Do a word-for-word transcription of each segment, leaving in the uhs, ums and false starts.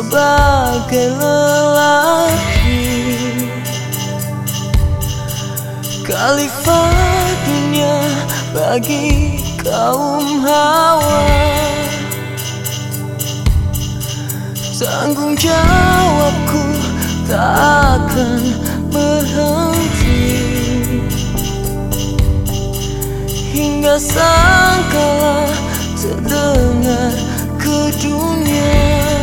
sebagai lelaki. Khalifah dunia bagi kaum Hawa, tanggung jawabku tak akan berhenti hingga sangkala terdengar ke dunia.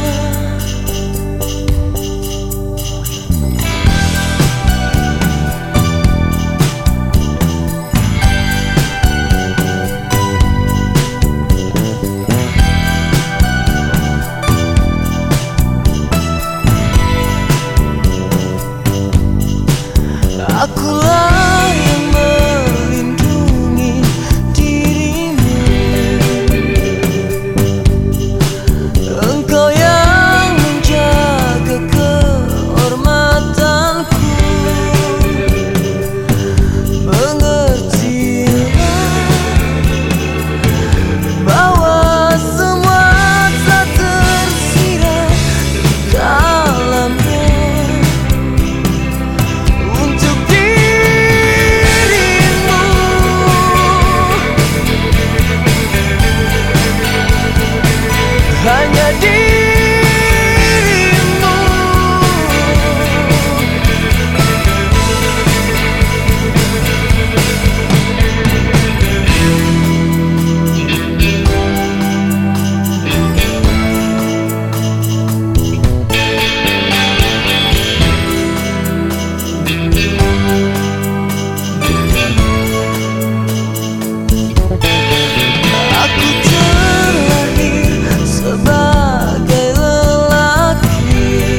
Akulah yang melindungi dirimu, engkau yang menjaga kehormatanku. Mengertilah bahwa semua tak tersirat di dalamnya. Hanya dirimu, aku terlahir sebagai lelaki.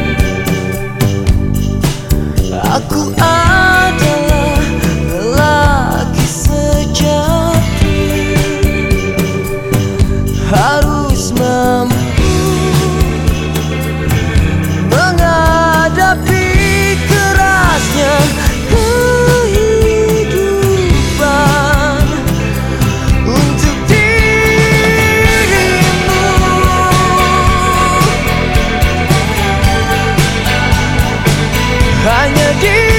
Aku adalah lelaki sejati, harus mampu menghadapi kerasnya kehidupan. Untuk dirimu, hanya dirimu.